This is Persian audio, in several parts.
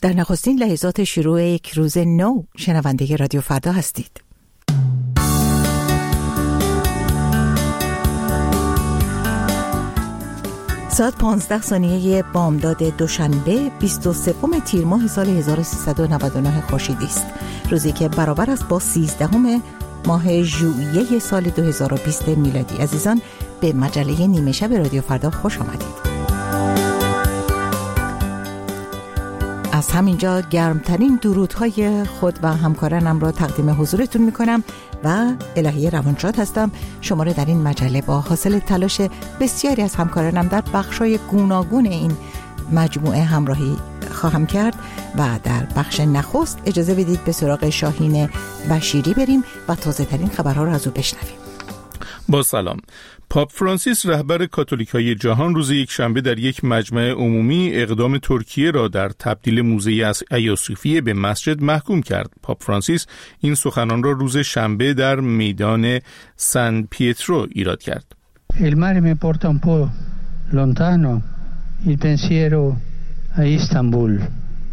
در نخستین لحظات شروع یک روز نو شنونده رادیو فردا هستید. ساعت 15 بامداد دوشنبه 23 تیر ماه سال 1399 خورشیدی است. روزی که برابر است با 13 ماه ژوئیه سال 2020 میلادی. عزیزان، به مجله نیمه شب رادیو فردا خوش آمدید. از همینجا گرمترین درودهای خود و همکارانم را تقدیم حضورتون میکنم و الهی روانشاد هستم. شما را در این مجله با حاصل تلاش بسیاری از همکارانم در بخشای گوناگون این مجموعه همراهی خواهم کرد و در بخش نخست اجازه بدید به سراغ شاهین بشیری بریم و تازه ترین خبرها را از او بشنویم. با سلام. پاپ فرانسیس رهبر کاتولیکای جهان روز یکشنبه در یک مجمع عمومی اقدام ترکیه را در تبدیل موزه آیا صوفیه به مسجد محکوم کرد. پاپ فرانسیس این سخنان را روز شنبه در میدان سن پیترو ایراد کرد. Il mare mi porta un po' lontano il pensiero a Istanbul.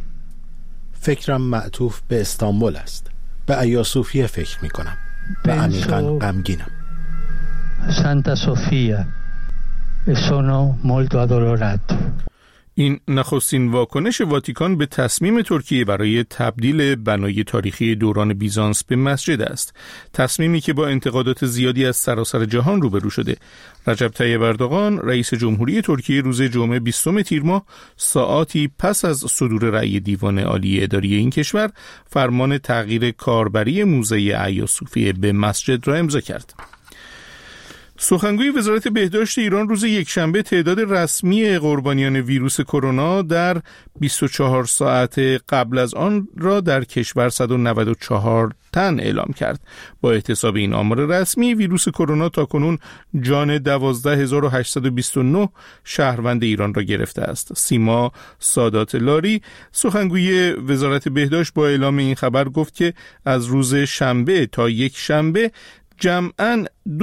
فکرم معطوف به استانبول است. به آیا صوفیه فکر می کنم و عمیقاً غمگینم. Santa Sofia e sono molto addolorato. این نخستین واکنش واتیکان به تصمیم ترکیه برای تبدیل بنای تاریخی دوران بیزانس به مسجد است. تصمیمی که با انتقادات زیادی از سراسر جهان روبرو شده. رجب طیب اردوغان رئیس جمهوری ترکیه روز جمعه 20 تیر ماه ساعاتی پس از صدور رأی دیوان عالی اداری این کشور فرمان تغییر کاربری موزه آیا صوفیه به مسجد را امضا کرد. سخنگوی وزارت بهداشت ایران روز یکشنبه تعداد رسمی قربانیان ویروس کرونا در 24 ساعت قبل از آن را در کشور 194 تن اعلام کرد. با احتساب این آمار رسمی ویروس کرونا تاکنون جان 12829 شهروند ایران را گرفته است. سیما سادات لاری سخنگوی وزارت بهداشت با اعلام این خبر گفت که از روز شنبه تا یک شنبه جمعاً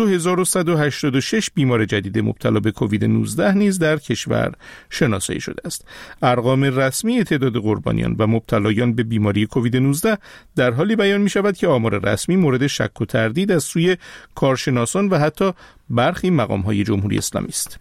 2186 بیمار جدید مبتلا به کووید 19 نیز در کشور شناسایی شده است. ارقام رسمی تعداد قربانیان و مبتلایان به بیماری کووید 19 در حالی بیان می شود که آمار رسمی مورد شک و تردید از سوی کارشناسان و حتی برخی مقام‌های جمهوری اسلامی است.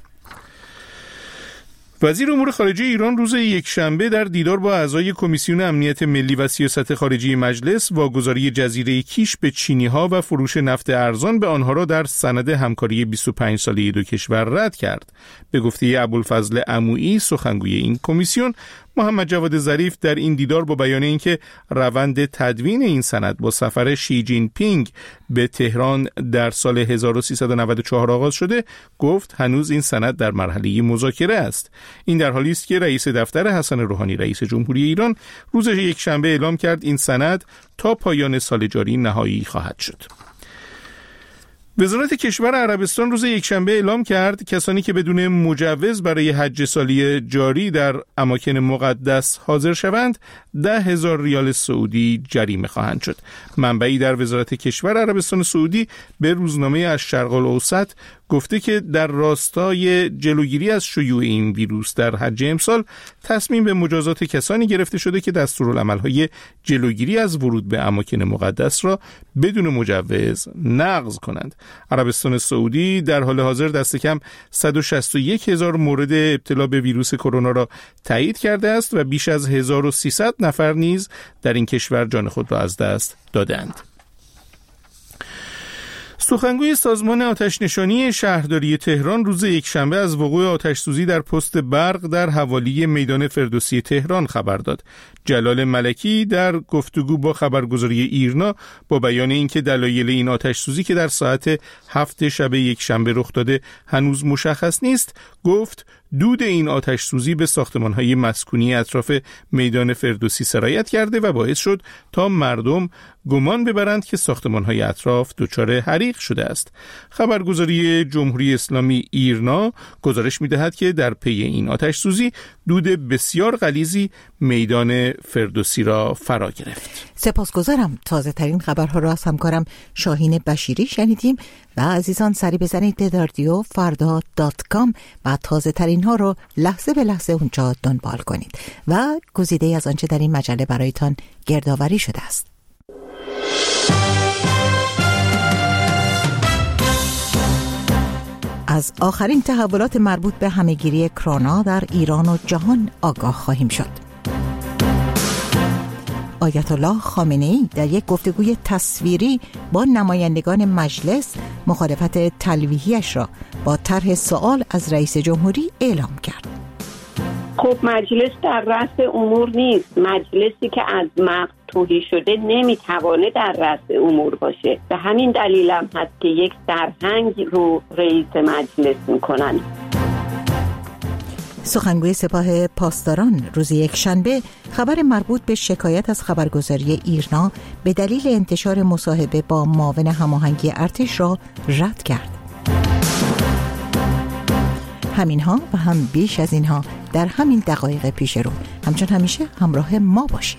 وزیر امور خارجه ایران روز یکشنبه در دیدار با اعضای کمیسیون امنیت ملی و سیاست خارجی مجلس واگذاری جزیره کیش به چینی‌ها و فروش نفت ارزان به آنها را در سند همکاری 25 ساله دو کشور رد کرد. به گفته ابوالفضل عمویی سخنگوی این کمیسیون، محمد جواد ظریف در این دیدار با بیان اینکه روند تدوین این سند با سفر شی جین پینگ به تهران در سال 1394 آغاز شده، گفت هنوز این سند در مرحله مذاکره است. این در حالی است که رئیس دفتر حسن روحانی رئیس جمهوری ایران روز یکشنبه اعلام کرد این سند تا پایان سال جاری نهایی خواهد شد. وزارت کشور عربستان روز یکشنبه اعلام کرد کسانی که بدون مجوز برای حج سالی جاری در اماکن مقدس حاضر شوند 10,000 ریال سعودی جریمه خواهند شد. منبعی در وزارت کشور عربستان سعودی به روزنامه الشرق الاوسط گفته که در راستای جلوگیری از شیوع این ویروس در حج امسال تصمیم به مجازات کسانی گرفته شده که دستورالعمل‌های جلوگیری از ورود به اماکن مقدس را بدون مجوز نقض کنند. عربستان سعودی در حال حاضر دست کم 161,000 مورد ابتلا به ویروس کرونا را تایید کرده است و بیش از 1300 نفر نیز در این کشور جان خود را از دست دادند. سخنگوی سازمان آتش‌نشانی شهرداری تهران روز یکشنبه از وقوع آتش‌سوزی در پست برق در حوالی میدان فردوسی تهران خبر داد. جلال ملکی در گفتگو با خبرگزاری ایرنا با بیان اینکه دلایل این آتش‌سوزی که در ساعت 7 شب یکشنبه رخ داده هنوز مشخص نیست، گفت دود این آتش‌سوزی به ساختمان‌های مسکونی اطراف میدان فردوسی سرایت کرده و باعث شد تا مردم گمان ببرند که ساختمان‌های اطراف دچار حریق شده است. خبرگزاری جمهوری اسلامی ایرنا گزارش می‌دهد که در پی این آتش‌سوزی دود بسیار غلیظی میدان فردوسی را فرا گرفت. سپاسگزارم. تازه ترین خبرها را از همکارم شاهین بشیری شنیدیم و عزیزان سری بزنید به رادیو فردا.com و تازه ترین اینها رو لحظه به لحظه اونجا دنبال کنید و گزیده از آنچه در این مجله برایتان گردآوری شده است. از آخرین تحولات مربوط به همهگیری کرونا در ایران و جهان آگاه خواهیم شد. آیت الله خامنه‌ای در یک گفتگوی تصویری با نمایندگان مجلس مخالفت تلویحیش را با طرح سوال از رئیس جمهوری اعلام کرد. خب مجلس در رأس امور نیست. مجلسی که از مغز تهی شده نمیتوانه در رأس امور باشه. به همین دلیل هم هست که یک سرهنگ رو رئیس مجلس میکنن. سخنگوی سپاه پاسداران روز یکشنبه خبر مربوط به شکایت از خبرگزاری ایرنا به دلیل انتشار مصاحبه با معاون هماهنگی ارتش را رد کرد. همینها و هم بیش از اینها در همین دقایق پیش رو. همچون همیشه همراه ما باشید.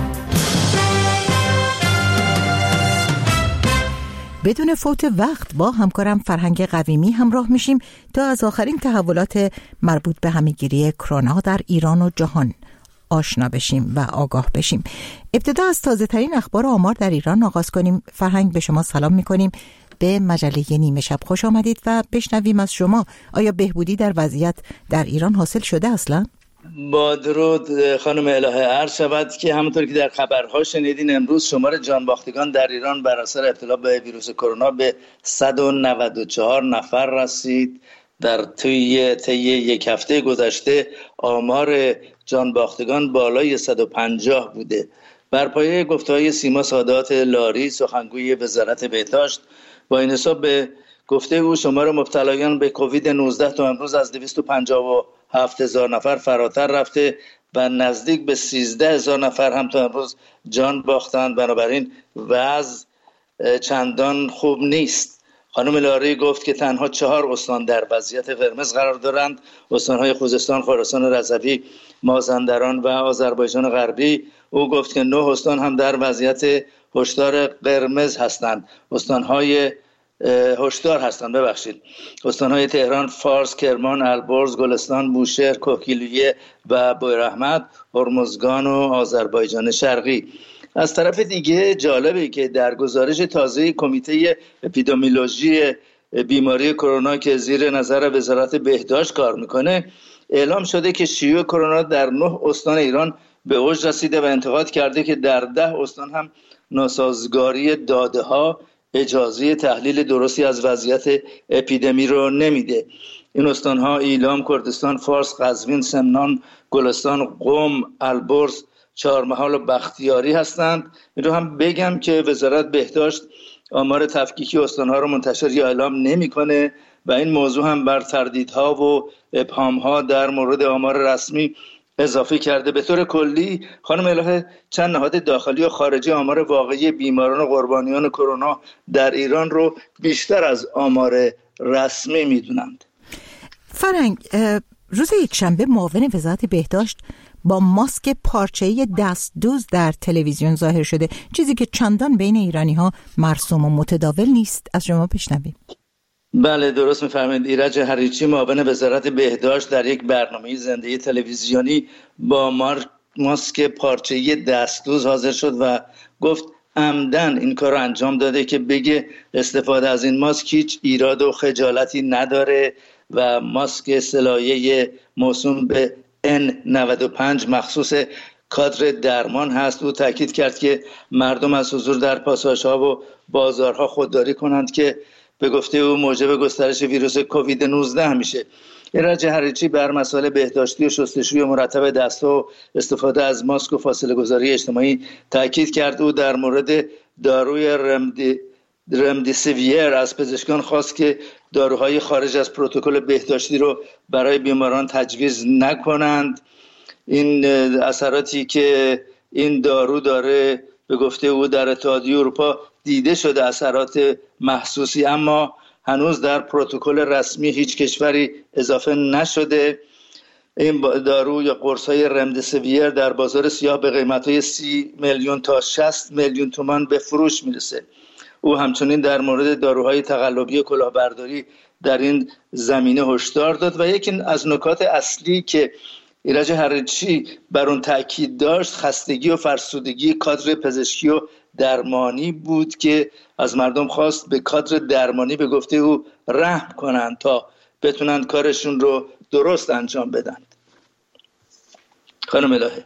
بدون فوت وقت با همکارم فرهنگ قویمی همراه میشیم تا از آخرین تحولات مربوط به همهگیری کرونا در ایران و جهان آشنا بشیم و آگاه بشیم. ابتدا از تازه ترین اخبار و آمار در ایران آغاز کنیم. فرهنگ، به شما سلام میکنیم. به مجله نیمه شب خوش آمدید و بشنویم از شما آیا بهبودی در وضعیت در ایران حاصل شده اصلا؟ با درود خانم الهه، عرض شود که همونطور که در خبرها شنیدین امروز شمار جانباختگان در ایران بر اثر ابتلا به ویروس کرونا به 194 نفر رسید. در طی یک هفته گذشته آمار جانباختگان بالای 150 بوده. بر پایه گفته‌های سیما سادات لاری سخنگوی وزارت بهداشت، با این حساب به گفته او شمار مبتلایان به کووید 19 تا امروز از 257,000 نفر فراتر رفته و نزدیک به 13,000 نفر هم تا امروز جان باختند. بنابراین وضع چندان خوب نیست. خانم لاری گفت که تنها 4 استان در وضعیت قرمز قرار دارند: استان‌های خوزستان، خراسان رضوی، مازندران و آذربایجان غربی. او گفت که 9 استان هم در وضعیت هشدار قرمز هستند. استان‌های استان‌های تهران، فارس، کرمان، البرز، گلستان، بوشهر، کوهگیلویه و بویراحمد، هرمزگان و آذربایجان شرقی. از طرف دیگه جالبه که در گزارش تازه کمیته اپیدمیولوژی بیماری کرونا که زیر نظر وزارت بهداشت کار میکنه اعلام شده که شیوع کرونا در 9 استان ایران به اوج رسیده و انتقاد کرده که در 10 استان هم ناسازگاری داده ها اجازه تحلیل درستی از وضعیت اپیدمی رو نمیده. این استان‌ها ایلام، کردستان، فارس، قزوین، سمنان، گلستان، قم، البرز، چهارمحال و بختیاری هستند. این رو هم بگم که وزارت بهداشت آمار تفکیکی استان‌ها رو منتشر یا اعلام نمی‌کنه و این موضوع هم بر تردیدها و ابهام‌ها در مورد آمار رسمی اضافه کرده. به طور کلی خانم الهه، چند نهاد داخلی و خارجی آمار واقعی بیماران و قربانیان کرونا در ایران رو بیشتر از آمار رسمی میدونند. فرهنگ، روز یکشنبه معاون وزارت بهداشت با ماسک پارچه‌ای دستدوز در تلویزیون ظاهر شده، چیزی که چندان بین ایرانی‌ها مرسوم و متداول نیست. از شما بشنویم. بله درست می‌فرمایید. ایرج هریچی معاون وزارت بهداشت در یک برنامه زنده تلویزیونی با ماسک پارچه‌ای دستدوز حاضر شد و گفت عمدن این کار رو انجام داده که بگه استفاده از این ماسک هیچ ایراد و خجالتی نداره و ماسک سلایه موسوم به N95 مخصوص کادر درمان هست. او تاکید کرد که مردم از حضور در پاساژها و بازارها خودداری کنند که به گفته او موجب گسترش ویروس کووید 19 میشه. ایرج هریچی بر مسائل بهداشتی و شستشوی مرتب دست‌ها و استفاده از ماسک و فاصله گذاری اجتماعی تاکید کرد. او در مورد داروی رمدیسیویر از پزشکان خواست که داروهای خارج از پروتکل بهداشتی رو برای بیماران تجویز نکنند. این اثراتی که این دارو داره به گفته او در اتحادیه اروپا دیده شده اثرات محسوسی، اما هنوز در پروتکل رسمی هیچ کشوری اضافه نشده. این دارو یا قرص‌های رمدیسیویر در بازار سیاه به قیمت‌های 30 میلیون تا 60 میلیون تومان به فروش میرسه. او همچنین در مورد داروهای تقلبی و کلاهبرداری در این زمینه هشدار داد. و یکی از نکات اصلی که ایرج حریچی بر اون تاکید داشت خستگی و فرسودگی کادر پزشکی و درمانی بود که از مردم خواست به کادر درمانی به گفته او رحم کنند تا بتونند کارشون رو درست انجام بدن. خانم الهه.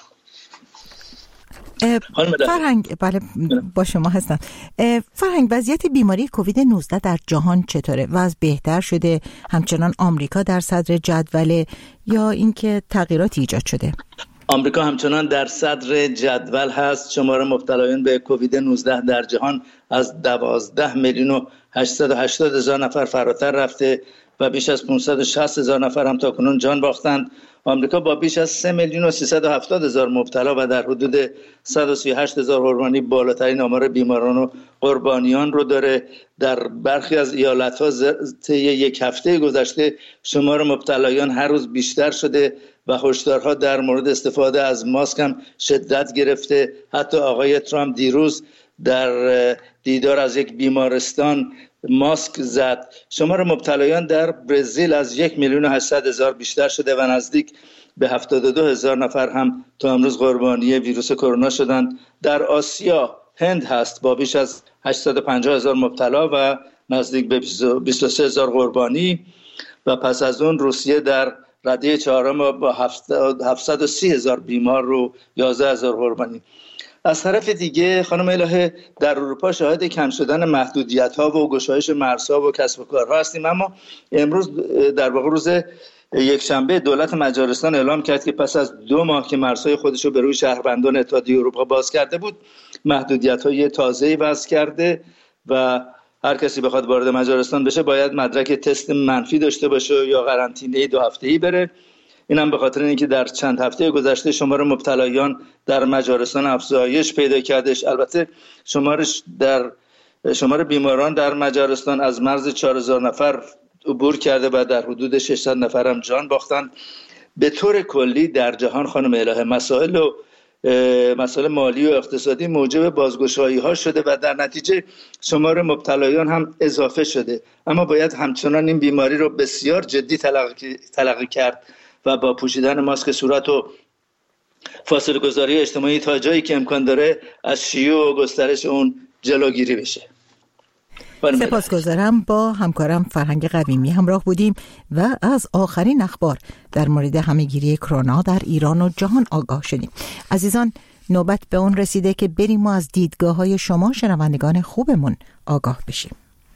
فرهنگ، بله با شما هستم. فرهنگ، وضعیت بیماری کووید 19 در جهان چطوره؟ وضع بهتر شده؟ همچنان آمریکا در صدر جدوله یا اینکه تغییراتی ایجاد شده؟ آمریکا همچنان در صدر جدول هست. شمار مبتلایان به کووید 19 در جهان از 12,880,000 نفر فراتر رفته و بیش از 560,000 نفر هم تاکنون جان باختند. آمریکا با بیش از 3,370,000 مبتلا و در حدود 138,000 قربانی بالاترین آمار بیماران و قربانیان رو داره. در برخی از ایالت‌ها طی یک هفته گذشته شمار مبتلایان هر روز بیشتر شده و هشدارها در مورد استفاده از ماسک هم شدت گرفته. حتی آقای ترامپ دیروز در دیدار از یک بیمارستان ماسک زد. شمار مبتلایان در برزیل از 1,800,000 بیشتر شده و نزدیک به 72,000 نفر هم تا امروز قربانی ویروس کرونا شدند. در آسیا هند هست با بیش از 850,000 مبتلا و نزدیک به 23,000 قربانی و پس از اون روسیه در رده چهارم با 730,000 بیمار رو 11,000 قربانی. از طرف دیگه خانم الهه در اروپا شاهد کم شدن محدودیت‌ها و گشایش مرزها و کسب و کارها هستیم، اما امروز در واقع روز یکشنبه دولت مجارستان اعلام کرد که پس از 2 ماه که مرزهای خودش رو به روی شهروندان اتحادیه اروپا باز کرده بود محدودیت‌های تازه‌ای وضع کرده و هر کسی بخواد وارد مجارستان بشه باید مدرک تست منفی داشته باشه یا قرنطینه 2 هفته‌ای بره. اینم به خاطر اینکه در چند هفته گذشته شمار مبتلایان در مجارستان افزایش پیدا کردش. البته شمار بیماران در مجارستان از مرز 4,000 نفر عبور کرده و در حدود 600 نفر هم جان باختند. به طور کلی در جهان خانم الهه مسائل مالی و اقتصادی موجب بازگشایی ها شده و در نتیجه شمار مبتلایان هم اضافه شده، اما باید همچنان این بیماری رو بسیار جدی تلقی کرد و با پوشیدن ماسک صورت و فاصله گذاری اجتماعی تا جایی که امکان داره از شیوع و گسترش اون جلوگیری بشه. سپاسگزارم. با همکارم فرهنگ قویمی همراه بودیم و از آخرین اخبار در مورد همه‌گیری کرونا در ایران و جهان آگاه شدیم. عزیزان، نوبت به اون رسیده که بریم و از دیدگاه‌های شما شنوندگان خوبمون آگاه بشیم.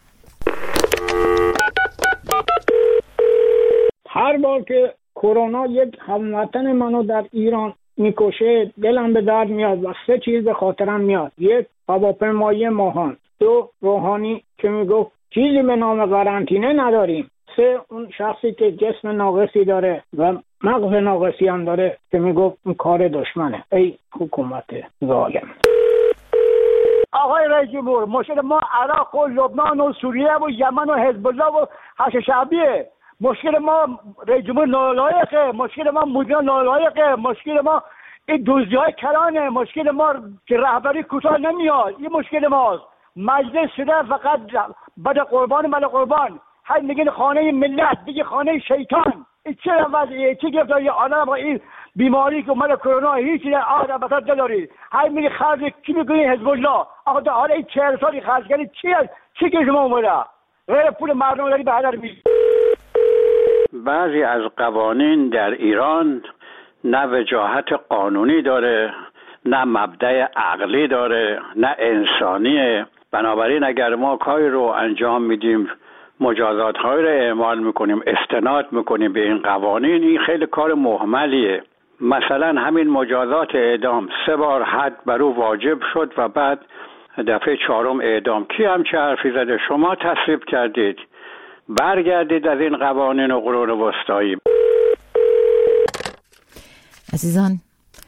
هر بار که کرونا یک هموطن منو در ایران میکشه دلم به درد میاد و 3 چیز به خاطرم میاد. 1 هواپیمایی ماهان، 2 روحانی که میگفت چیزی به نام قرنطینه نداریم، 3 اون شخصی که جسم ناقصی داره و مغز ناقصی هم داره که میگفت این کار دشمنه. ای حکومت ظالم. آقای رئیس جمهور، مشکل ما عراق و لبنان و سوریه و یمن و حزب الله و حشد شعبیه. مشکل ما رئیس جمهور نالایقه، مشکل ما مدیر نالایقه، مشکل ما این دوزی‌های کلانه، مشکل ما که رهبری کوتاه نمیاد. این مشکل ماست. مجلس شده فقط بد قربان هر میگن خانه ملت، دیگه خانه شیطان. این چه وضعیه؟ چه گفتاری آدم با این بیماری که اومده کرونا هیچی نه آدم بسات نداری. هر میگه خرج کی میگه حزب الله. آقا تا حالا این 40 سالی خرج کردی چی که شما اومده؟ غیر پول مردم داری به هدر می‌ریزی. بعضی از قوانین در ایران نه وجاهت قانونی داره، نه مبدأ عقلی داره، نه انسانیه. بنابراین اگر ما کاری رو انجام میدیم، مجازات های رو اعمال میکنیم، استناد میکنیم به این قوانین، این خیلی کار مهملیه. مثلا همین مجازات اعدام 3 بار حد بر او واجب شد و بعد دفعه 4م اعدام. کی همچه حرفی زده؟ شما تصویب کردید. برگردید از این قوانین و قرون وسطایی. عزیزان،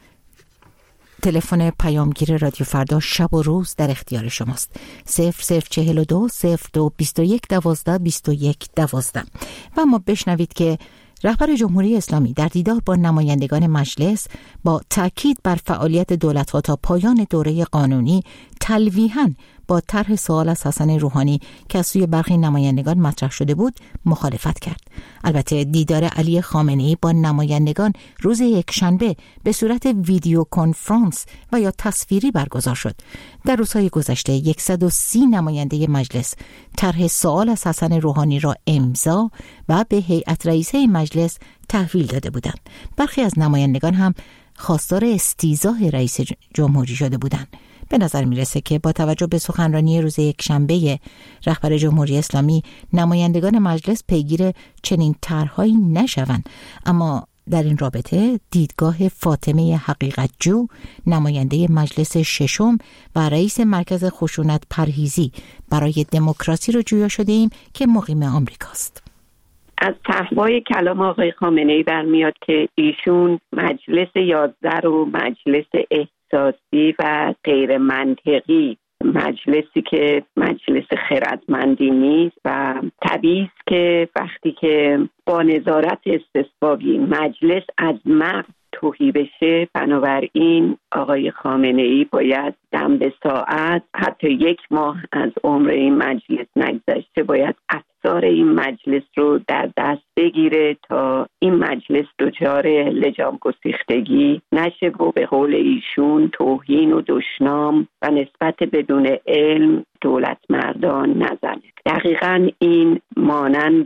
تلفن پیامگیر رادیو فردا شب و روز در اختیار شماست. 0042 02 21 12 21 12. و ما بشنوید که رهبر جمهوری اسلامی در دیدار با نمایندگان مجلس با تاکید بر فعالیت دولت‌ها تا پایان دوره قانونی تلویحاً با طرح سوال از حسن روحانی که از سوی برخی نمایندگان مطرح شده بود مخالفت کرد. البته دیدار علی خامنه‌ای با نمایندگان روز یکشنبه به صورت ویدیو کنفرانس و یا تصویری برگزار شد. در روزهای گذشته 130 نماینده مجلس طرح سوال از حسن روحانی را امضا و به هیئت رئیسه مجلس تحویل داده بودند. برخی از نمایندگان هم خواستار استیضاح رئیس جمهوری شده بودند. به نظر میرسه که با توجه به سخنرانی روز یکشنبه رهبر جمهوری اسلامی نمایندگان مجلس پیگیر چنین طرحهایی نشوند. اما در این رابطه دیدگاه فاطمه حقیقتجو، نماینده مجلس ششم و رئیس مرکز خشونت پرهیزی برای دموکراسی رو جویا شده ایم که مقیم آمریکاست. از تحوای کلام آقای خامنه‌ای برمیاد که ایشون مجلس 11 رو مجلس احساسی و غیر منطقی، مجلسی که مجلس خردمندی نیست و طبیعی است که وقتی که با نظارت استثبابی مجلس از مغز تهی بشه، بنابراین آقای خامنه‌ای باید دم به ساعت، حتی 1 ماه از عمر این مجلس نگذشته، باید افسار این مجلس رو در دست بگیره تا این مجلس دچار لجام گسیختگی نشه و به قول ایشون توهین و دشنام و نسبت بدون علم دولت مردان نزنه. دقیقاً این مانند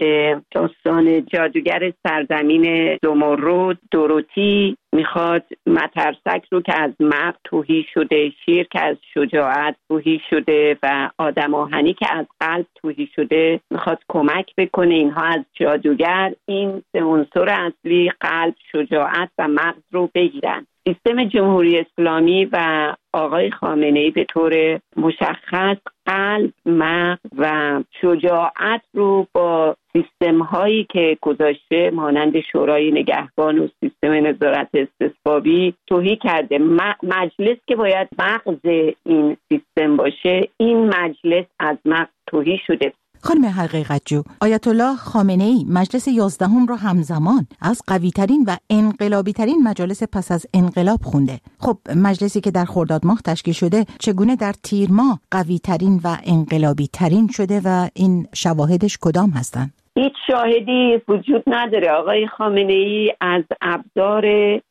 داستان جادوگر سرزمین زمرد، دوروتی میخواد مترسک رو که از مغز تهی شده، شیر که از شجاعت تهی شده و آدم آهنی که از قلب تهی شده میخواد کمک بکنه اینها از جادوگر این 3 عنصر اصلی قلب، شجاعت و مغز رو بگیرن. سیستم جمهوری اسلامی و آقای خامنه‌ای به طور مشخص قلب، مغز و شجاعت رو با سیستم هایی که گذاشته مانند شورای نگهبان و سیستم نظارت استثبابی تهی کرده. مجلس که باید مغز این سیستم باشه، این مجلس از مغز تهی شده. خانم حقیقتجو، آیت الله خامنه‌ای مجلس 11 را همزمان از قوی‌ترین و انقلابی‌ترین مجالس پس از انقلاب خونده. خب مجلسی که در خرداد ماه تشکیل شده چگونه در تیر ماه قوی‌ترین و انقلابی‌ترین شده و این شواهدش کدام هستند؟ هیچ شاهدی وجود نداره. آقای خامنه‌ای از ابزار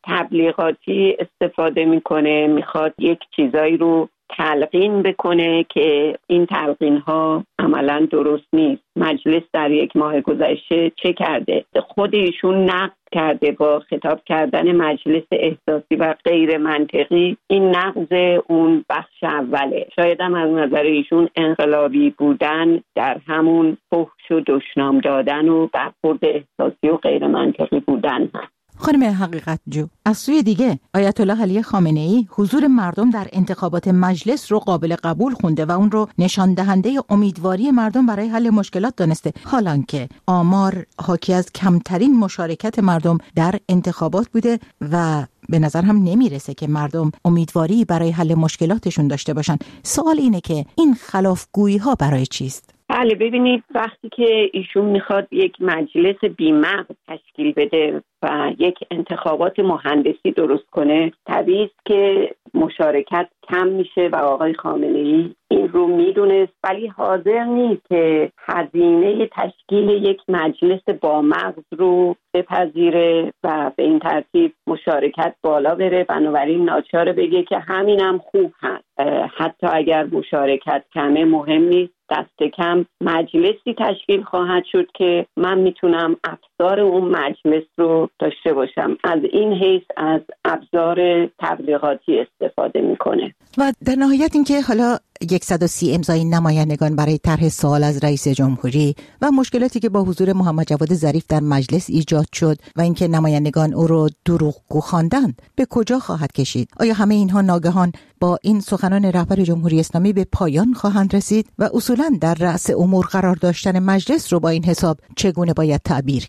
تبلیغاتی استفاده میکنه، میخواد یک چیزایی رو تلقین بکنه که این تلقین ها عملا درست نیست. مجلس در 1 ماه گذشته چه کرده؟ خود ایشون نقد کرده با خطاب کردن مجلس احساسی و غیر منطقی. این نقض اون بخش اوله. شاید هم از نظر ایشون انقلابی بودن در همون فحش و دشنام دادن و برخورد احساسی و غیر منطقی بودن هست. خانم حقیقتجو، از سوی دیگه آیت الله علی خامنه‌ای حضور مردم در انتخابات مجلس رو قابل قبول خونده و اون رو نشان دهنده امیدواری مردم برای حل مشکلات دانسته، حالان که آمار حاکی از کمترین مشارکت مردم در انتخابات بوده و به نظر هم نمیرسه که مردم امیدواری برای حل مشکلاتشون داشته باشن. سوال اینه که این خلافگویی ها برای چیست؟ بله، ببینید وقتی که ایشون میخواد یک مجلس بی‌مغز تشکیل بده و یک انتخابات مهندسی درست کنه، طبیعی است که مشارکت کم میشه و آقای خامنه‌ای این رو میدونست، ولی حاضر نیست که هزینه تشکیل یک مجلس با مغز رو بپذیره و به این ترتیب مشارکت بالا بره. بنابراین ناچار بگه که همینم خوب هست، حتی اگر مشارکت کمه مهم نیست، دست کم مجلسی تشکیل خواهد شد که من میتونم ابزار اون مجلس رو داشته باشم. از این حیث از ابزار تبلیغاتی استفاده میکنه. و در نهایت اینکه حالا 130 امضای نمایندگان برای طرح سوال از رئیس جمهوری و مشکلاتی که با حضور محمد جواد ظریف در مجلس ایجاد شد و اینکه نمایندگان او رو دروغگو خواندند، به کجا خواهد کشید؟ آیا همه اینها ناگهان با این سخنان رهبر جمهوری اسلامی به پایان خواهند رسید و اصولاً در رأس امور قرار داشتن مجلس رو با این حساب چگونه باید تعبیر کرد؟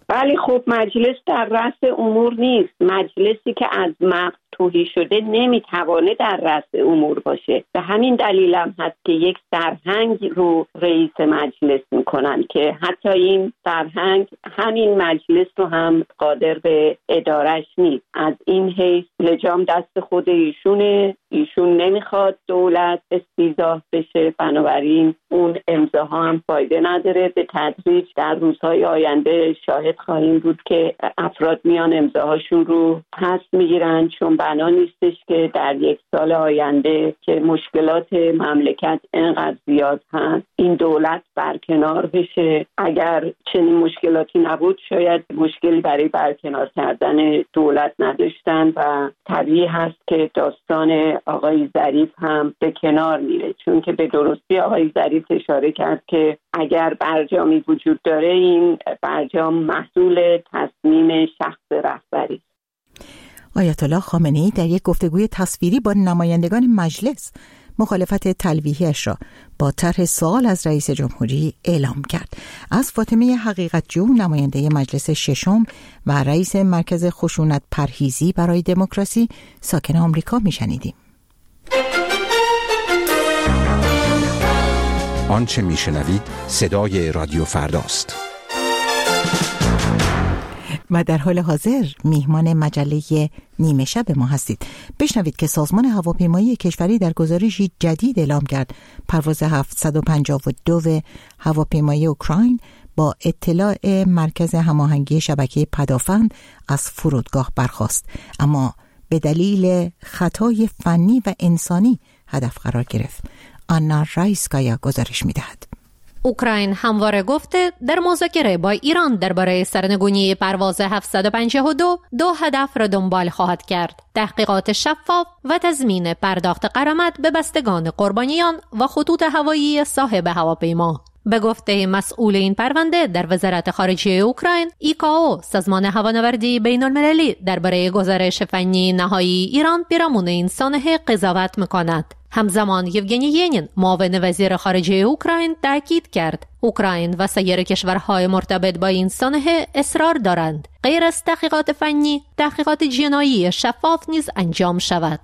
ولی خب مجلس در رأس امور نیست. مجلسی که از مقت توهی شده نمیتوانه در رأس امور باشه. به همین دلیل هم هست که یک سرهنگ رو رئیس مجلس میکنن که حتی این سرهنگ همین مجلس رو هم قادر به ادارش نیست. از این حیث لجام دست خود ایشونه. ایشون نمیخواد دولت استیضاح بشه، بنابراین اون امضاها هم فایده نداره. به تدریج در روزهای آینده شاهد خواهیم بود که افراد میان امضاهاشون رو پس میگیرن، چون بنا نیستش که در یک سال آینده که مشکلات مملکت اینقدر زیاد هست این دولت برکنار بشه. اگر چنین مشکلاتی نبود شاید مشکلی برای برکنار کردن دولت نداشتن و طبیعی هست که داستان آقای ظریف هم به کنار میره، چون که به درستی آقای ظریف اشاره کرد که اگر برجامی وجود داره این برجام محصول تصمیم شخص رهبری. آیت الله خامنه‌ای در یک گفتگوی تصویری با نمایندگان مجلس مخالفت تلویحی‌اش را با طرح سوال از رئیس جمهوری اعلام کرد. از فاطمه حقیقتجو نماینده مجلس ششم و رئیس مرکز خشونت پرهیزی برای دموکراسی ساکن آمریکا میشنیدیم. آنچه میشنوید صدای رادیو فرداست و در حال حاضر میهمان مجله نیمه شب ما هستید. بشنوید که سازمان هواپیمایی کشوری در گزارشی جدید اعلام کرد پرواز 752 هواپیمای اوکراین با اطلاع مرکز هماهنگی شبکه پدافند از فرودگاه برخاست، اما به دلیل خطای فنی و انسانی هدف قرار گرفت. آنا رایسکایا گزارش می‌دهد. اوکراین همواره گفته در مذاکره با ایران درباره سرنگونی پرواز 752 دو هدف را دنبال خواهد کرد: تحقیقات شفاف و تضمین پرداخت غرامت به بستگان قربانیان و خطوط هوایی صاحب هواپیما. به گفته مسئول این پرونده در وزارت خارجه اوکراین، ایکائو سازمان هوانوردی بین‌المللی درباره گزارش فنی نهایی ایران پیرامون این سانحه قضاوت می‌کند. همزمان یوگنی ینین معاون وزیر خارجه اوکراین تاکید کرد اوکراین و سایر کشورهای مرتبط با این سانحه اصرار دارند غیر از تحقیقات فنی، تحقیقات جنایی شفاف نیز انجام شود.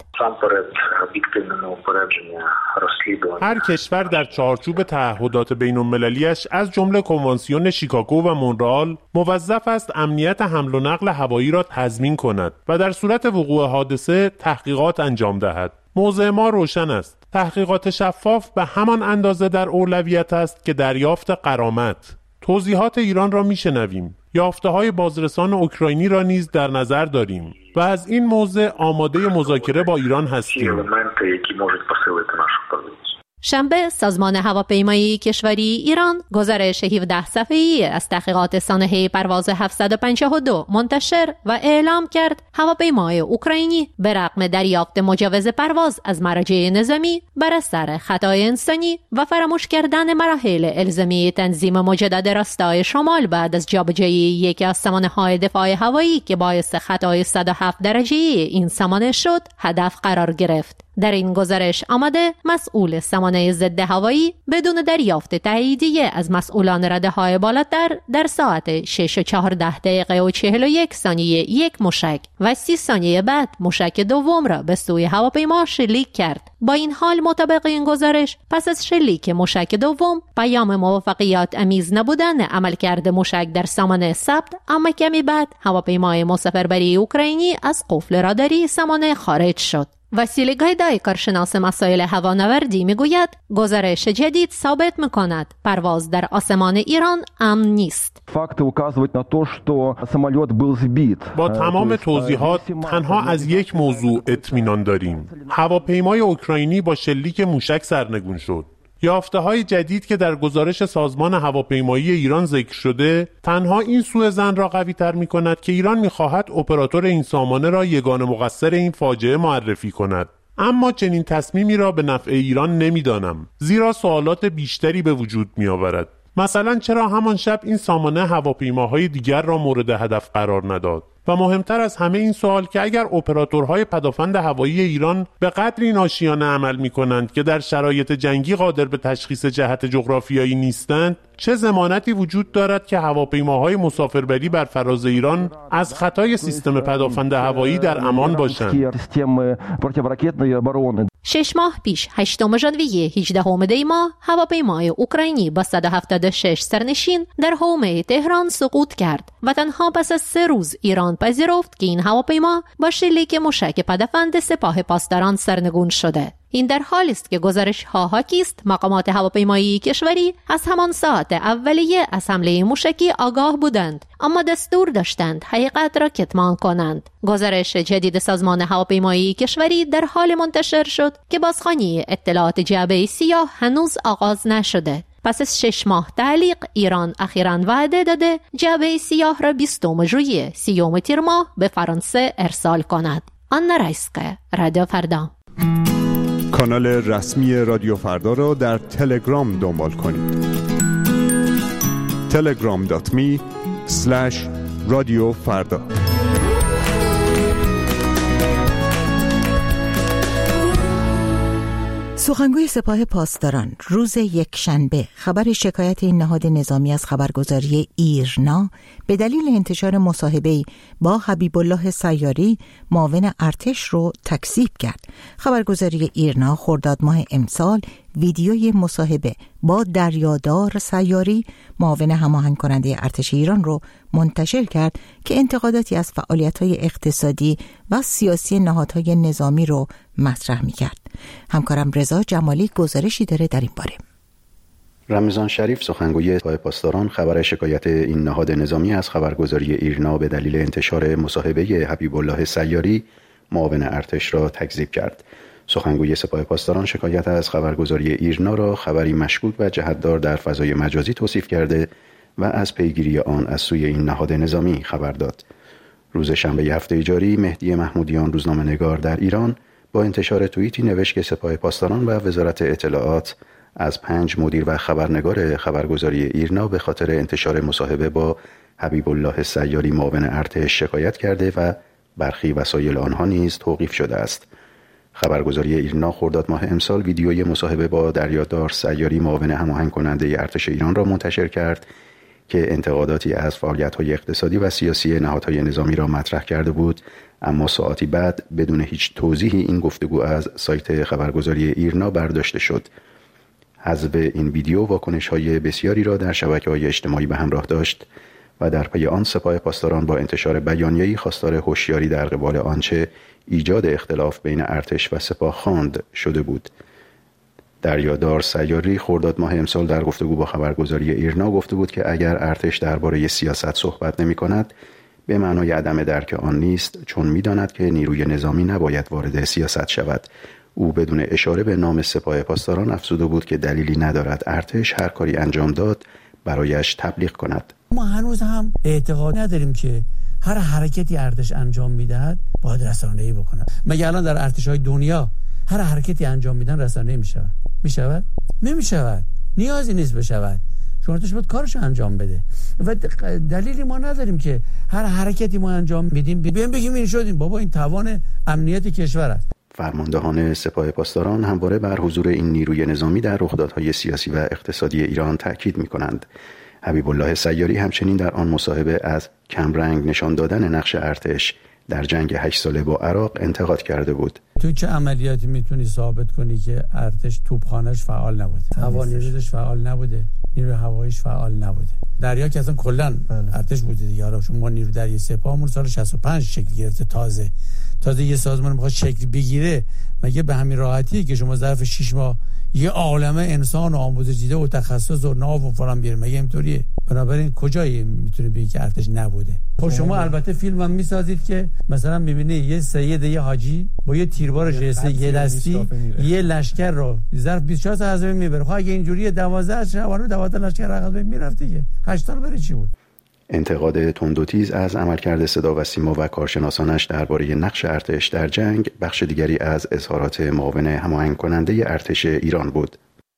هر کشور در چارچوب تعهدات بین‌المللی‌اش از جمله کنوانسیون شیکاگو و مونرال موظف است امنیت حمل و نقل هوایی را تضمین کند و در صورت وقوع حادثه تحقیقات انجام دهد. موضع ما روشن است. تحقیقات شفاف به همان اندازه در اولویت است که دریافت غرامت. توضیحات ایران را میشنویم. یافته‌های بازرسان اوکراینی را نیز در نظر داریم و از این موضع آماده مذاکره با ایران هستیم. شنبه سازمان هواپیمایی کشوری ایران گزارش 17 صفحه‌ای از تحقیقات سانحه پرواز 752 منتشر و اعلام کرد هواپیمای اوکراینی به رغم دریافت مجوز پرواز از مراجع نظامی بر اثر خطای انسانی و فراموش کردن مراحل الزامی تنظیم مجدد راستای شمال بعد از جابجایی یکی از سامانه‌های دفاع هوایی که باعث خطای 107 درجه این سامانه شد هدف قرار گرفت. در این گزارش آمده مسئول سامانه ضد هوایی بدون دریافت تاییدیه از مسئولان رده‌های بالاتر در ساعت 6:14:41 یک مشک و 30 ثانیه بعد مشک دوم را به سوی هواپیما شلیک کرد. با این حال مطابق این گزارش پس از شلیک مشک دوم پیام موفقیت آمیز نبودن عملکرد مشک در سامانه ثبت، اما کمی بعد هواپیمای مسافربری اوکراینی از قفل راداری سامانه خارج شد. واسیلی گایدای کارشناس مسائل هوانوردی میگوید گزارش جدید ثابت میکند پرواز در آسمان ایران امن نیست. با تمام توضیحات تنها از یک موضوع اطمینان داریم: هواپیمای اوکراینی با شلیک موشک سرنگون شد. یافته‌های جدید که در گزارش سازمان هواپیمایی ایران ذکر شده تنها این سوء ظن را قوی‌تر می‌کند که ایران می‌خواهد اپراتور این سامانه را یگانه مقصر این فاجعه معرفی کند. اما چنین تصمیمی را به نفع ایران نمی‌دانم، زیرا سوالات بیشتری به وجود می‌آورد. مثلا چرا همان شب این سامانه هواپیماهای دیگر را مورد هدف قرار نداد؟ و مهمتر از همه این سوال که اگر اپراتورهای پدافند هوایی ایران به قدری ناشیانه عمل می‌کنند که در شرایط جنگی قادر به تشخیص جهت جغرافیایی نیستند، چه ضمانتی وجود دارد که هواپیماهای مسافربری بر فراز ایران از خطای سیستم پدافند هوایی در امان باشند؟ 6 ماه پیش 8 ژانویه 18 دی ماه هواپیمای اوکراینی با 176 سرنشین در حومه تهران سقوط کرد و تنها پس از 3 روز ایران پذیرفت که این هواپیما با شلیک موشک پدافند سپاه پاسداران سرنگون شده. این در حالی است که گزارش‌ها حاکی است مقامات هواپیمایی کشوری از همان ساعت اولیه از حمله موشکی آگاه بودند، اما دستور داشتند حقیقت را کتمان کنند. گزارش جدید سازمان هواپیمایی کشوری در حال منتشر شد که بازخوانی اطلاعات جعبه سیاه هنوز آغاز نشده. پس از 6 ماه تعلیق، ایران اخیراً وعده داده جعبه سیاه را 20 ژوئیه 30 تیر ماه به فرانسه ارسال کند. آنا رایسکا، رادیو فردا. کانال رسمی رادیو فردا را در تلگرام دنبال کنید. telegram.me/رادیوفردا. سخنگوی سپاه پاسداران روز یکشنبه خبر شکایت این نهاد نظامی از خبرگزاری ایرنا به دلیل انتشار مصاحبه‌ای با حبیب الله سیاری معاون ارتش رو تکذیب کرد. خبرگزاری ایرنا خرداد ماه امسال ویدیوی مصاحبه با دریادار سیاری معاون هماهنگ کننده ارتش ایران رو منتشر کرد که انتقاداتی از فعالیت‌های اقتصادی و سیاسی نهادهای نظامی رو مطرح می‌کرد. همکارم رضا جمالی گزارشی داره در این باره. رمضان شریف سخنگوی سپاه پاسداران خبر شکایت این نهاد نظامی از خبرگزاری ایرنا به دلیل انتشار مصاحبه حبیب الله سیاری معاون ارتش را تکذیب کرد. سخنگوی سپاه پاسداران شکایت از خبرگزاری ایرنا را خبری مشکوک و جهت‌دار در فضای مجازی توصیف کرده و از پیگیری آن از سوی این نهاد نظامی خبر داد. روز شنبه هفته جاری مهدی محمودیان روزنامه‌نگار در ایران با انتشار توییتی نوشت که سپاه پاسداران و وزارت اطلاعات از 5 مدیر و خبرنگار خبرگزاری ایرنا به خاطر انتشار مصاحبه با حبیب الله سیاری معاون ارتش شکایت کرده و برخی وسایل آنها نیز توقیف شده است. خبرگزاری ایرنا خرداد ماه امسال ویدیوی مصاحبه با دریادار سیاری معاون هماهنگ کننده ارتش ایران را منتشر کرد که انتقاداتی از فعالیت‌های اقتصادی و سیاسی نهادهای نظامی را مطرح کرده بود، اما ساعتی بعد بدون هیچ توضیحی این گفتگو از سایت خبرگزاری ایرنا برداشته شد. حذف این ویدیو واکنش‌های بسیاری را در شبکه‌های اجتماعی به همراه داشت و در پی آن سپاه پاسداران با انتشار بیانیه‌ای خواستار هوشیاری در قبال آنچه ایجاد اختلاف بین ارتش و سپاه خواند شده بود. دریادار سیاری خرداد ماه امسال در گفتگو با خبرگزاری ایرنا گفته بود که اگر ارتش درباره سیاست صحبت نمی‌کند به معنای عدم درک آن نیست، چون می‌داند که نیروی نظامی نباید وارد سیاست شود. او بدون اشاره به نام سپاه پاسداران افزوده بود که دلیلی ندارد ارتش هر کاری انجام داد برایش تبلیغ کند. ما هنوز هم اعتقاد نداریم که هر حرکتی ارتش انجام میدهد باید رسانه‌ای بکنه. مگه الان در ارتش‌های دنیا هر حرکتی انجام میدن رسانه‌ای میشود؟ میشود؟ نمیشود. نیازی نیست بشود. چون ارتش باید کارش انجام بده. و دلیلی ما نداریم که هر حرکتی ما انجام میدیم بگیم این شدیم. بابا این توان امنیت کشور است. فرماندهان سپاه پاسداران همواره بر حضور این نیروی نظامی در رخدادهای سیاسی و اقتصادی ایران تاکید می‌کنند. حبیب الله سیاری همچنین در آن مصاحبه از کمرنگ نشان دادن نقش ارتش در جنگ 8 ساله با عراق انتقاد کرده بود. تو چه عملیاتی میتونی ثابت کنی که ارتش توپخانه‌اش فعال نبوده، هوانیروش فعال نبوده، نیروی هواییش فعال نبوده؟ دریا که اصلا کلا ارتش بوده دیگه. آره ما نیروی دریایی سپاهمون سال 65 شکل گرفته. تازه یه سازمان میخواد شکل بگیره، مگه به همین راحتیه که شما ظرف 6 ماه یه عالمه انسان و آموزش دیده و تخصص و ناو و فلان بیاره؟ مگه اینطوریه؟ بنابراین کجایی میتونه بگی که ارتش نبوده؟ خب شما البته فیلم هم میسازید که مثلا میبینی یه سید یه حاجی با یه تیربار جسه یه دستی یه لشکر رو ظرف 24 ساعت از بین میبره. خب اگه اینجوریه 12 شبانه 12 لشکر از بین میرفت دیگه. 8 سال بره چی بود؟ انتقاد تند و تیز از عملکرد صدا و سیما و کارشناسانش درباره نقش ارتش در جنگ بخش دیگری از اظهارات معاون هماهنگ کننده ارتش ایران بود.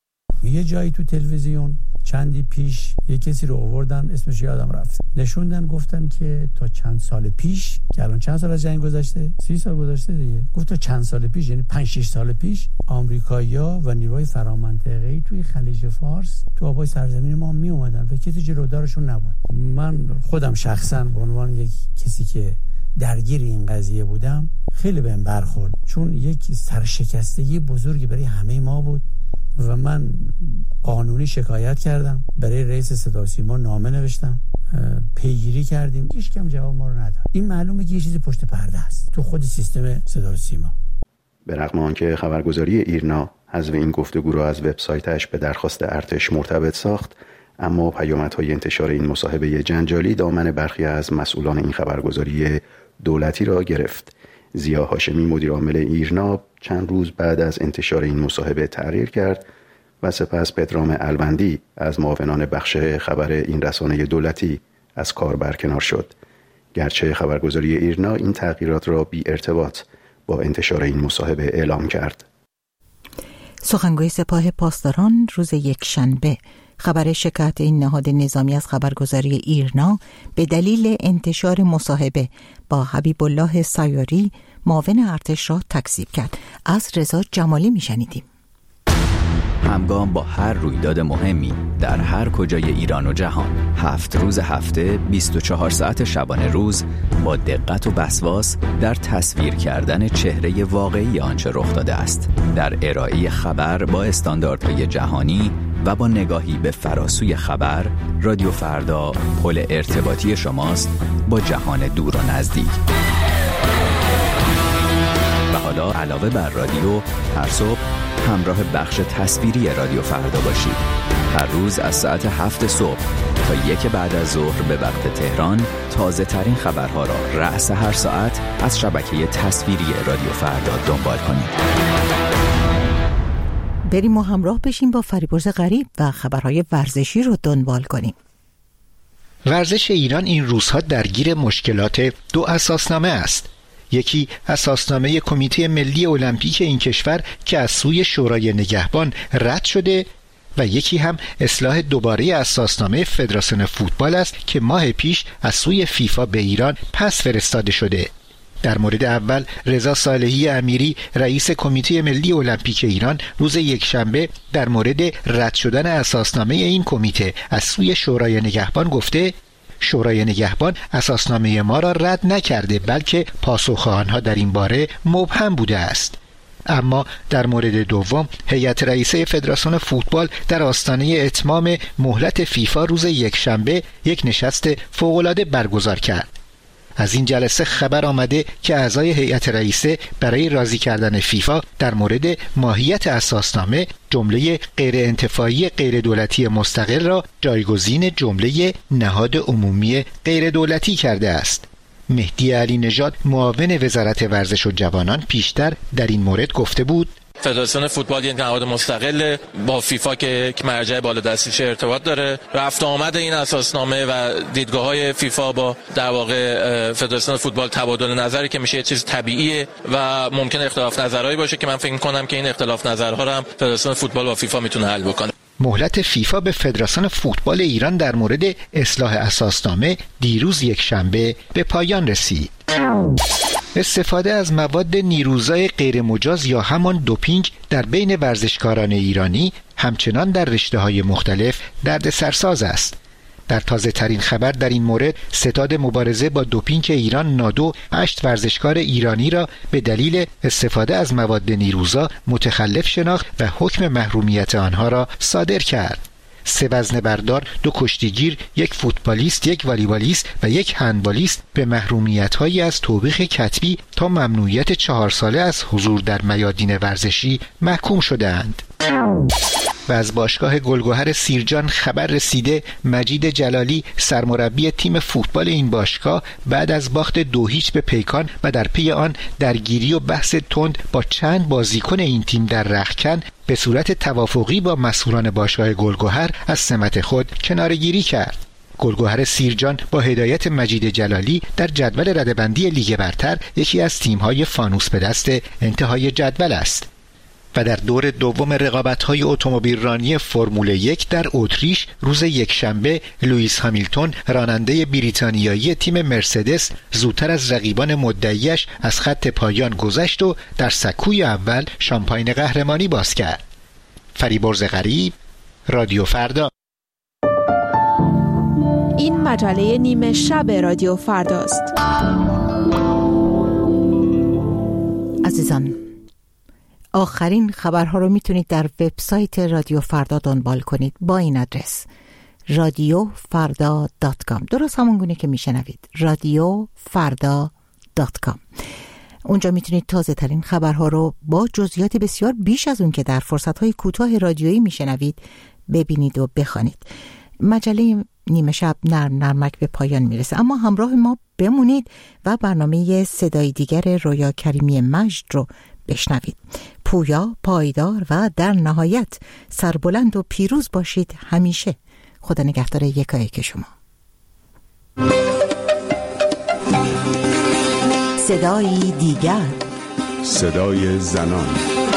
یه جایی تو تلویزیون چندی پیش یه کسی رو آوردن، اسمش یادم رفت، نشوندن گفتن که تا چند سال پیش، که الان چند سال از جنگ گذشته، 30 سال گذشته دیگه، گفت تا چند سال پیش، یعنی 5-6 سال پیش، آمریکایی‌ها و نیروهای فرامنطقه‌ای توی خلیج فارس تو آبای سرزمین ما می اومدن و کسی جلودارشون نبود. من خودم شخصا به عنوان یک کسی که درگیر این قضیه بودم خیلی بهم برخورد، چون یک سرشکستگی بزرگی برای همه ما بود و من قانونی شکایت کردم، برای رئیس صدا و سیما نامه نوشتم، پیگیری کردیم، هیچ کم جواب ما رو نداد. این معلومه که یه چیزی پشت پرده است تو خود سیستم صدا و سیما. به رغم آنکه خبرگزاری ایرنا حذف این گفتگو را از وبسایتش به درخواست ارتش مرتبط ساخت، اما پیامدهای انتشار این مصاحبه جنجالی دامن برخی از مسئولان این خبرگزاری دولتی را گرفت. ضیا هاشمی مدیر عامل ایرنا چند روز بعد از انتشار این مصاحبه تحریر کرد و سپس پدرام الوندی از معاونان بخش خبر این رسانه دولتی از کار برکنار شد. گرچه خبرگزاری ایرنا این تغییرات را بی ارتباط با انتشار این مصاحبه اعلام کرد. سخنگوی سپاه پاسداران روز یکشنبه خبر شکایت این نهاد نظامی از خبرگزاری ایرنا به دلیل انتشار مصاحبه با حبیب الله سیاری معاون ارتش را تکذیب کرد. از رضا جمالی میشنیدیم. همگام با هر رویداد مهمی در هر کجای ایران و جهان، 7 روز هفته 24 ساعت شبانه روز با دقت و وسواس در تصویر کردن چهره واقعی آنچه رخ داده است، در ارائه خبر با استانداردهای جهانی و با نگاهی به فراسوی خبر، رادیو فردا پل ارتباطی شماست با جهان دور و نزدیک. و حالا علاوه بر رادیو، هر صبح همراه بخش تصویری رادیو فردا باشید. هر روز از ساعت 7 صبح تا 1 بعد از ظهر به وقت تهران تازه ترین خبرها را رأس هر ساعت از شبکه تصویری رادیو فردا دنبال کنید. بریم و همراه بشیم با فریبرز غریب و خبرهای ورزشی رو دنبال کنیم. ورزش ایران این روزها درگیر مشکلات 2 اساسنامه است. یکی اساسنامه کمیته ملی المپیک این کشور که از سوی شورای نگهبان رد شده و یکی هم اصلاح دوباره اساسنامه فدراسیون فوتبال است که ماه پیش از سوی فیفا به ایران پس فرستاده شده. در مورد اول، رضا صالحی امیری رئیس کمیته ملی المپیک ایران روز یکشنبه در مورد رد شدن اساسنامه این کمیته از سوی شورای نگهبان گفته: شورای نگهبان اساسنامه ما را رد نکرده، بلکه پاسخ آنها در این باره مبهم بوده است. اما در مورد دوم، هیئت رئیسه فدراسیون فوتبال در آستانه اتمام مهلت فیفا روز یکشنبه یک نشست فوق‌العاده برگزار کرد. از این جلسه خبر آمده که اعضای هیئت رئیسه برای راضی کردن فیفا در مورد ماهیت اساسنامه جمله غیر انتفاعی غیر دولتی مستقل را جایگزین جمله نهاد عمومی غیر دولتی کرده است. مهدی علی نژاد معاون وزارت ورزش و جوانان پیشتر در این مورد گفته بود: فدراسیون فوتبال یک نهاد مستقل با فیفا که مرجع بالادستیش ارتباط داره. رفت آمد این اساسنامه و دیدگاه‌های فیفا با در واقع فدراسیون فوتبال تبادل نظری که میشه یه چیز طبیعیه و ممکن اختلاف نظرهایی باشه که من فکر می‌کنم که این اختلاف نظرها رو هم فدراسیون فوتبال با فیفا میتونه حل بکنه. مهلت فیفا به فدراسیون فوتبال ایران در مورد اصلاح اساسنامه دیروز یکشنبه به پایان رسید. استفاده از مواد نیروزای غیر مجاز یا همان دوپینگ در بین ورزشکاران ایرانی همچنان در رشته‌های مختلف دردسرساز است. در تازه ترین خبر در این مورد، ستاد مبارزه با دوپینگ ایران نادو 8 ورزشکار ایرانی را به دلیل استفاده از مواد نیروزا متخلف شناخت و حکم محرومیت آنها را صادر کرد. 3 وزنه‌بردار، 2 کشتیگیر، 1 فوتبالیست، 1 والیبالیست و 1 هندبالیست به محرومیت‌هایی از توبیخ کتبی تا ممنوعیت 4 ساله از حضور در میادین ورزشی محکوم شده‌اند. و از باشگاه گلگهر سیرجان خبر رسیده مجید جلالی سرمربی تیم فوتبال این باشگاه بعد از باخت 2-0 به پیکان و در پی آن درگیری و بحث تند با چند بازیکن این تیم در رختکن به صورت توافقی با مسئولان باشگاه گلگهر از سمت خود کناره‌گیری کرد. گلگهر سیرجان با هدایت مجید جلالی در جدول رده‌بندی لیگ برتر یکی از تیم‌های فانوس به دست انتهای جدول است. و در دور دوم رقابت‌های اتومبیلرانی فرمول 1 در اتریش روز یکشنبه لوئیس هامیلتون راننده بریتانیایی تیم مرسدس زودتر از رقیبان مدعیش از خط پایان گذشت و در سکوی اول شامپاین قهرمانی باز کرد. فریبرز غریب، رادیو فردا. این مجله نیمه شب رادیو فرداست. عزیزان، آخرین خبرها رو میتونید در وبسایت رادیو فردا دنبال کنید با این آدرس radiofarda.com. درست همون گونه که میشنوید، radiofarda.com. اونجا میتونید تازه ترین خبرها رو با جزئیات بسیار بیش از اون که در فرصتهای کوتاه رادیویی میشنوید ببینید و بخوانید. مجله نیمه شب نرمک به پایان میرسه، اما همراه ما بمونید و برنامه صدای دیگر رویا کریمی مجد رو بشنوید. پویا، پایدار و در نهایت سربلند و پیروز باشید همیشه. خدا نگهدار یکایک شما. صدای دیگر، صدای زنان.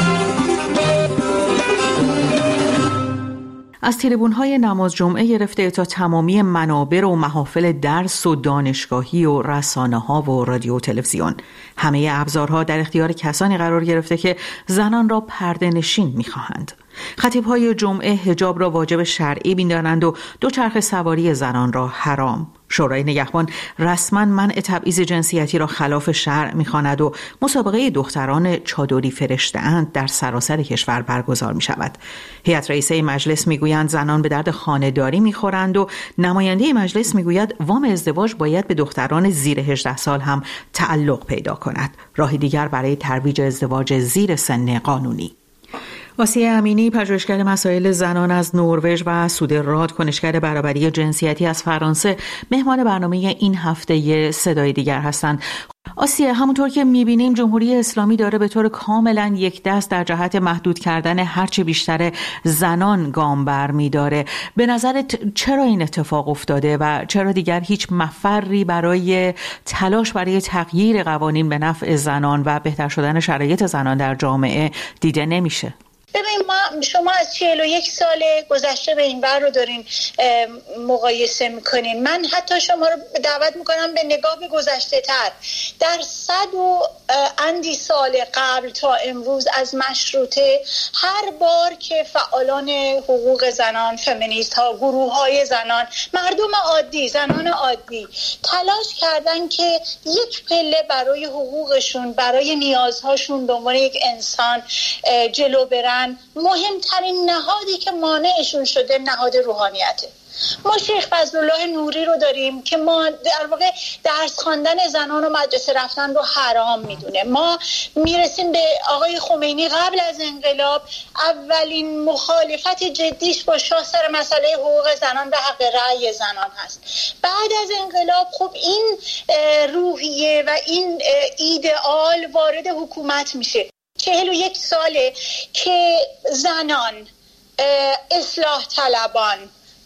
از تریبون‌های نماز جمعه گرفته تا تمامی منابر و محافل درس و دانشگاهی و رسانه‌ها و رادیو و تلویزیون، همه ابزارها در اختیار کسانی قرار گرفته که زنان را پرده نشین می‌خواهند. خطیب‌های جمعه حجاب را واجب شرعی می‌دانند و دوچرخه سواری زنان را حرام. شورای نگهبان رسما منع تبعیض جنسیتی را خلاف شرع می‌خواند و مسابقه دختران چادری فرشته‌اند در سراسر کشور برگزار می‌شود. هیئت رئیسه مجلس می‌گویند زنان به درد خانه‌داری می‌خورند و نماینده مجلس می‌گوید وام ازدواج باید به دختران زیر 18 سال هم تعلق پیدا کند. راه دیگر برای ترویج ازدواج زیر سن قانونی. آسیه امینی، پژوهشگر مسائل زنان از نروژ و سودراد، کنشگر برابری جنسیتی از فرانسه، مهمان برنامه این هفته صدای دیگر هستند. آسیه، همونطور که می‌بینیم جمهوری اسلامی داره به طور کاملا یک دست در جهت محدود کردن هرچه بیشتر زنان گام برمی‌داره. به نظرت چرا این اتفاق افتاده و چرا دیگر هیچ مفری برای تلاش برای تغییر قوانین به نفع زنان و بهتر شدن شرایط زنان در جامعه دیده نمیشه؟ ببین، شما از 41 سال گذشته به این ور رو دارین مقایسه میکنین. من حتی شما رو دعوت میکنم به نگاه به گذشته تر. در 100 و اندی سال قبل تا امروز از مشروطه، هر بار که فعالان حقوق زنان، فمینیست ها، گروه های زنان، مردم عادی، زنان عادی تلاش کردن که یک پله برای حقوقشون، برای نیازهاشون به عنوان یک انسان جلو برن، مهمترین نهادی که مانعشون شده نهاد روحانیته. ما شیخ فضلالله نوری رو داریم که ما در واقع درس خواندن زنان و مدرسه رفتن رو حرام میدونه. ما میرسیم به آقای خمینی قبل از انقلاب، اولین مخالفت جدیش با شاه سر مسئله حقوق زنان و حق رأی زنان هست. بعد از انقلاب خب این روحیه و این ایدئال وارد حکومت میشه. 41 ساله که زنان، اصلاح طلبان،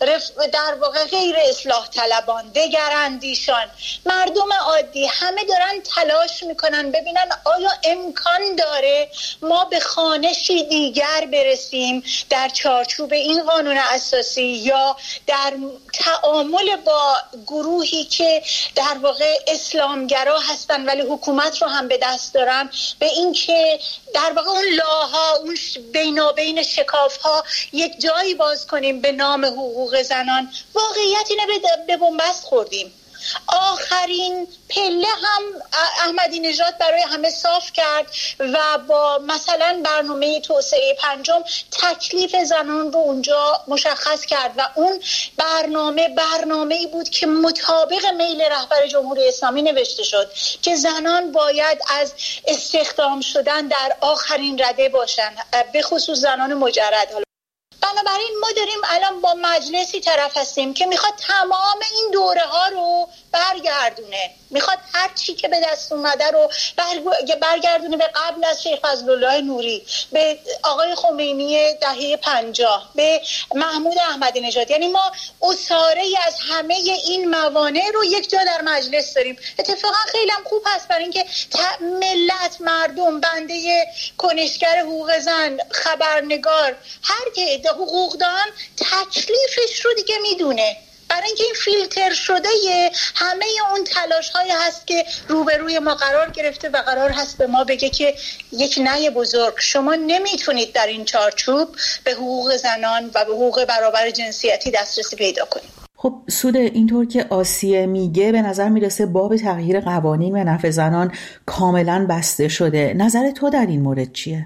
در واقع غیر اصلاح طلبان، دگراندیشان، مردم عادی همه دارن تلاش میکنن ببینن آیا امکان داره ما به خوانشی دیگر برسیم در چارچوب این قانون اساسی یا در تعامل با گروهی که در واقع اسلامگرا هستن ولی حکومت رو هم به دست دارن، به این که در واقع اون لاها، اون بینابین شکافها یک جایی باز کنیم به نام حقوق زنان. واقعیت اینه به بنبست خوردیم. آخرین پله هم احمدی نژاد برای همه صاف کرد و با مثلا برنامه توسعه 5 تکلیف زنان رو اونجا مشخص کرد و اون برنامه‌ای بود که مطابق میل رهبر جمهوری اسلامی نوشته شد که زنان باید از استخدام شدن در آخرین رده باشن، به خصوص زنان مجرد. بنابراین ما داریم الان با مجلسی طرف هستیم که میخواد تمام این دوره ها رو برگردونه، میخواد هر چی که به دست اومده رو برگردونه به قبل از شیخ فضلالله نوری، به آقای خمینی دهه 50، به محمود احمدی نژاد. یعنی ما اساره از همه این موانع رو یک جا در مجلس داریم. اتفاقا خیلی هم خوب هست برای اینکه ملت، مردم، بنده کنشگر حقوق زن، خبرنگار، هر که حقوقدان تکلیفش رو دیگه میدونه، برای اینکه این فیلتر شده همه اون تلاش های هست که روبروی ما قرار گرفته و قرار هست به ما بگه که یک نه بزرگ، شما نمیتونید در این چارچوب به حقوق زنان و به حقوق برابر جنسیتی دسترسی پیدا کنید. خب سود، اینطور که آسیه میگه به نظر میرسه باب تغییر قوانین به نفع زنان کاملا بسته شده. نظر تو در این مورد چیه؟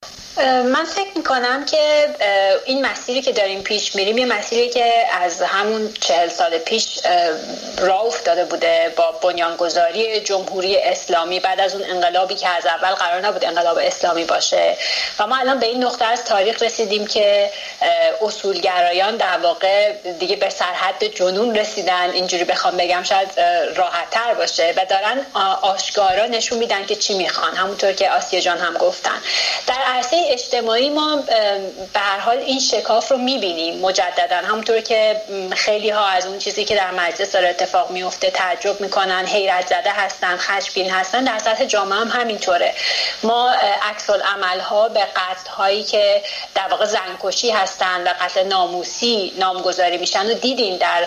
من فکر میکنم که این مسیری که داریم پیش میریم یه مسیری که از همون 40 سال پیش راه افتاده بوده با بنیانگذاری جمهوری اسلامی بعد از اون انقلابی که از اول قرار نبود انقلاب اسلامی باشه و ما الان به این نقطه از تاریخ رسیدیم که اصولگرایان در واقع دیگه به سرحد جنون رسیدن، اینجوری بخوام بگم شاید راحت تر باشه و دارن آشکارا نشون میدن که چی میخوان، همونطور که آسیه جان هم گفتن. در عرصه اجتماعی ما به هر حال این شکاف رو میبینیم مجددا، همونطور که خیلی ها از اون چیزی که در مجلس داره اتفاق میفته تعجب میکنن، حیرت زده هستن، خشمگین هستن. در سطح جامعه هم همینطوره. ما عکس العمل ها به قتل هایی که در واقع زنکشی هستن و قتل ناموسی نامگذاری میشن و دیدیم در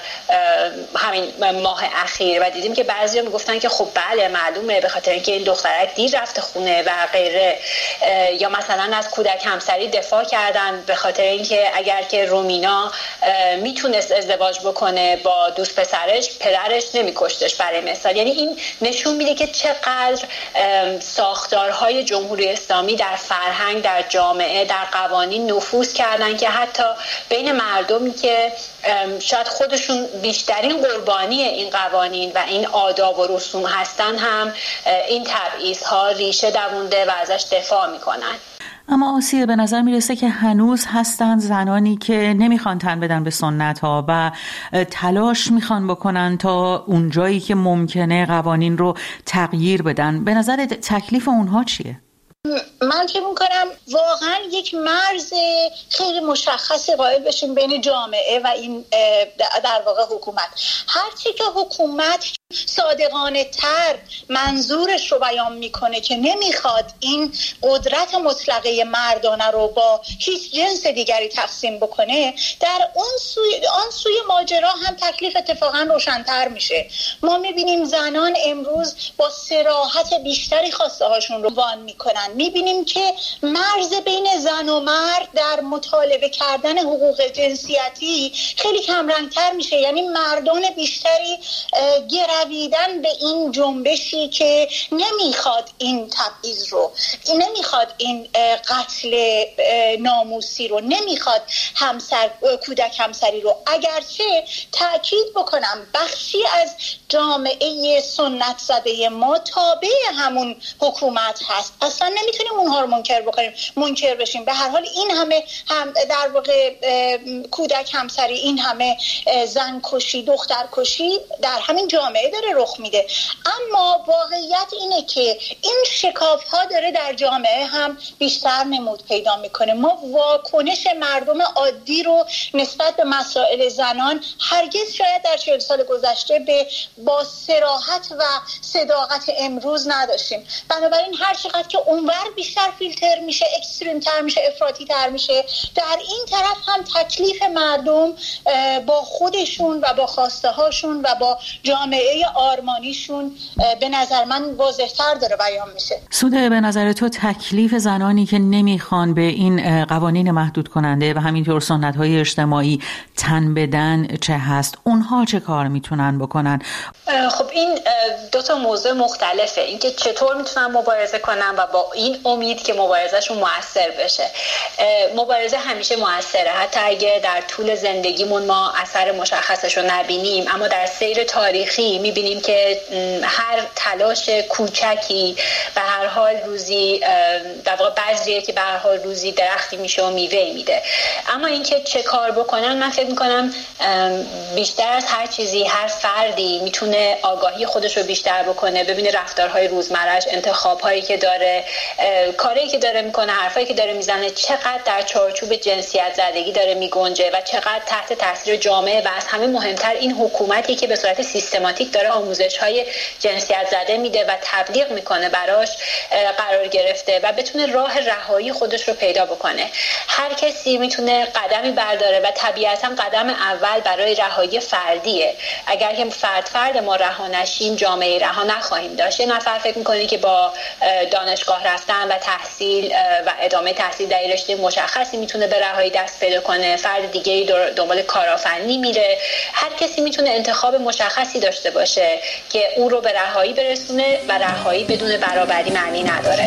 همین ماه اخیر و دیدیم که بعضیا میگفتن که خب بله معلومه به خاطر اینکه این دخترک دیر رفته خونه و غیره، یا مثلا از کودک همسری دفاع کردن به خاطر اینکه اگر که رومینا میتونست ازدواج بکنه با دوست پسرش، پدرش نمیکشتش برای مثال. یعنی این نشون میده که چقدر ساختارهای جمهوری اسلامی در فرهنگ، در جامعه، در قوانین نفوذ کردن که حتی بین مردمی که شاید خودشون بیشترین قربانی این قوانین و این آداب و رسوم هستن هم این تبعیض‌ها ریشه دوونده و ازش دفاع میکنن. اما آسیه، به نظر میرسه که هنوز هستن زنانی که نمیخوان تن بدن به سنت ها و تلاش میخوان بکنن تا اونجایی که ممکنه قوانین رو تغییر بدن. به نظر تکلیف اونها چیه؟ من فکر می‌کنم واقعا یک مرز خیلی مشخصی قائل بشیم بین جامعه و این در واقع حکومت. هرچی که حکومت صادقانه تر منظورش رو بیان میکنه که نمیخواد این قدرت مطلقه مردانه رو با هیچ جنس دیگری تقسیم بکنه، در آن سوی ماجرا هم تکلیف اتفاقا روشن‌تر میشه. ما میبینیم زنان امروز با صراحت بیشتری خواسته هاشون رو بیان میکنن. میبینیم که مرز بین زن و مرد در مطالبه کردن حقوق جنسیتی خیلی کمرنگتر میشه. یعنی مردان بیشتری گرویدن به این جنبشی که نمیخواد این تبعیض رو، نمیخواد این قتل ناموسی رو، نمیخواد کودک همسری رو. اگرچه تأکید بکنم بخشی از جامعه سنت زده ما تابع همون حکومت هست، اصلا نمیتونیم اونها رو منکر بشیم. به هر حال این همه هم در واقع کودک همسری، این همه زن کشی، دختر کشی در همین جامعه داره رخ میده. اما واقعیت اینه که این شکاف ها داره در جامعه هم بیشتر نمود پیدا میکنه. ما واکنش مردم عادی رو نسبت به مسائل زنان هرگز شاید در 40 سال گذشته با صراحت و صداقت امروز نداشتیم. بنابراین هر چقدر که اونور بیشتر فیلتر میشه، اکستریم تر میشه، افراطی تر میشه، در این طرف هم تکلیف مردم با خودشون و با خواسته هاشون و با جامعه آرمانیشون به نظر من واضح‌تر داره بیان میشه. سوده، به نظر تو تکلیف زنانی که نمیخوان به این قوانین محدود کننده و همینطور سنت‌های اجتماعی تن بدن چه هست؟ اونها چه کار میتونن بکنن؟ خب این دو تا موضوع مختلفه. اینکه چطور میتونن مبارزه کنن و با این امید که مبارزهشون موثر بشه. مبارزه همیشه موثره، حتی اگه در طول زندگیمون ما اثر مشخصش رو نبینیم، اما در سیر تاریخی میبینیم که هر تلاش کوچکی به هر حال روزی در واقع بذریه که به هر حال روزی درختی میشه و میوه میده. اما اینکه چه کار بکنن، من فکر میکنم بیشتر از هر چیزی هر فردی میتونه آگاهی خودش رو بیشتر بکنه، ببینه رفتارهای روزمره‌اش، انتخاب‌هایی که داره، کاری که داره میکنه، حرفایی که داره میزنه چقدر در چارچوب جنسیت زدگی داره میگنجه و چقدر تحت تاثیر جامعه و از همه مهمتر این حکومتی که به صورت سیستماتیک داره آموزش‌های جنسیت زده میده و تبلیغ میکنه براش قرار گرفته و بتونه راه رهایی خودش رو پیدا بکنه. هر کسی میتونه قدمی برداره و طبیعتاً قدم اول برای رهایی فردیه. اگر که فرد ما رها نشیم، جامعه رها نخواهیم داشت. یه نفر فکر میکنه که با دانشگاه رفتن و تحصیل و ادامه تحصیل در رشته مشخصی میتونه به رهایی دست پیدا کنه، فرد دیگه‌ای دنبال کارآفرینی میره. هر کسی میتونه انتخاب مشخصی داشته باشه که او رو به رهایی برسونه و رهایی بدون برابری معنی نداره.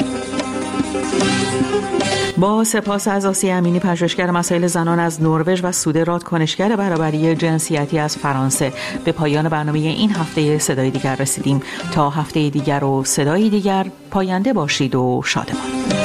با سپاس از آسیه امینی، پژوهشگر مسائل زنان از نروژ و سوده راد، کنشگر برابری جنسیتی از فرانسه، به پایان برنامه این هفته صدای دیگر رسیدیم. تا هفته دیگر و صدای دیگر، پاینده باشید و شادمان.